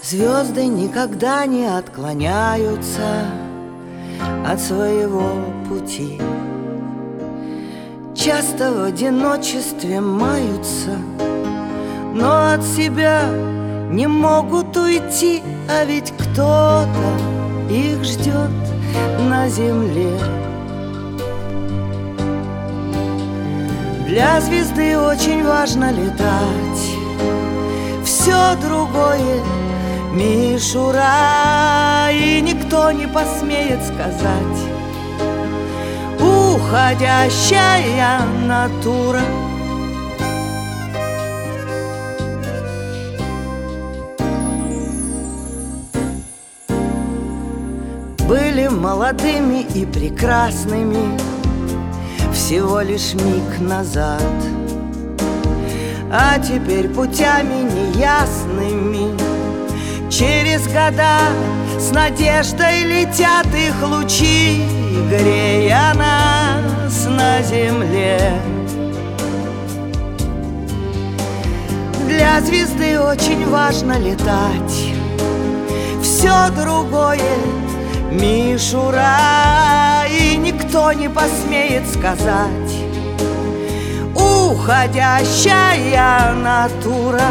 Звезды никогда не отклоняются от своего пути. Часто в одиночестве маются, но от себя не могут уйти. А ведь кто-то их ждет на земле. Для звезды очень важно летать, все другое мишура, и никто не посмеет сказать: уходящая натура. Были молодыми и прекрасными всего лишь миг назад, а теперь путями неясными через года с надеждой летят их лучи, грея нас на земле. Для звезды очень важно летать, все другое мишура, и никто не посмеет сказать: уходящая натура.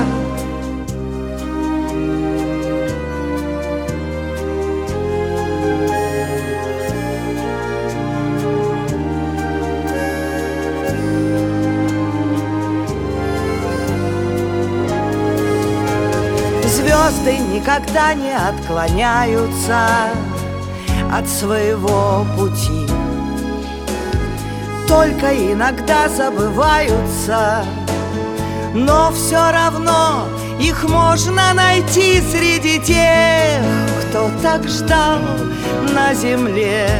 Звезды никогда не отклоняются от своего пути, только иногда забываются, но все равно их можно найти среди тех, кто так ждал на земле.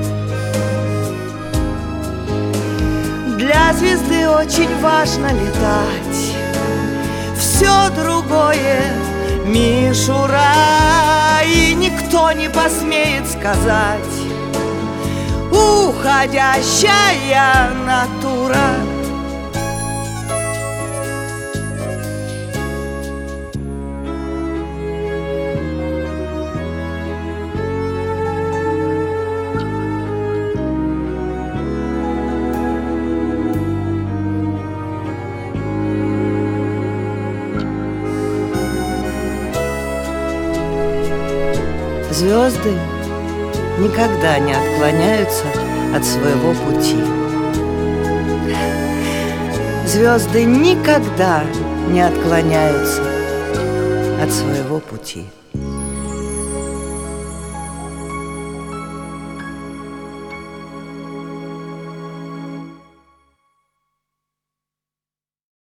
Для звезды очень важно летать, все другое мишура, и никто не посмеет сказать: уходящая натура. Звезды никогда не отклоняются от своего пути. Звезды никогда не отклоняются от своего пути.